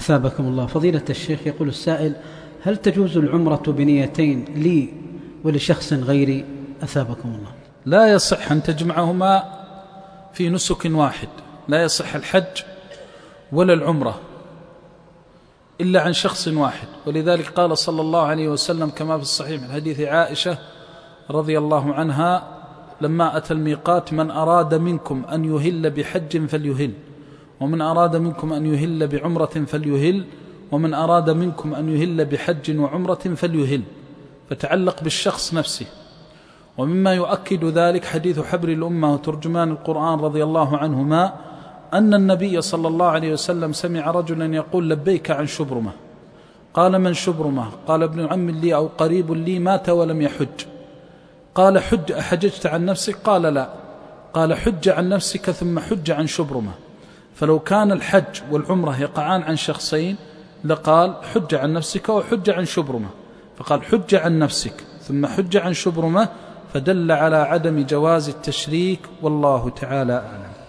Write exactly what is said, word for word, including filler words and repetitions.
أثابكم الله. فضيلة الشيخ، يقول السائل: هل تجوز العمرة بنيتين لي ولشخص غيري؟ أثابكم الله. لا يصح أن تجمعهما في نسك واحد، لا يصح الحج ولا العمرة إلا عن شخص واحد. ولذلك قال صلى الله عليه وسلم كما في الصحيح من حديث عائشة رضي الله عنها لما أتى الميقات: من أراد منكم أن يهل بحج فليهل، ومن أراد منكم أن يهل بعمرة فليهل، ومن أراد منكم أن يهل بحج وعمرة فليهل. فتعلق بالشخص نفسه. ومما يؤكد ذلك حديث حبر الأمة وترجمان القرآن رضي الله عنهما أن النبي صلى الله عليه وسلم سمع رجلا يقول: لبيك عن شبرمة. قال: من شبرمة؟ قال: ابن عم لي أو قريب لي مات ولم يحج. قال: حج أحججت عن نفسك؟ قال: لا. قال: حج عن نفسك ثم حج عن شبرمة. فلو كان الحج والعمرة يقعان عن شخصين لقال: حج عن نفسك وحج عن شبرمة. فقال: حج عن نفسك ثم حج عن شبرمة، فدل على عدم جواز التشريك، والله تعالى أعلم.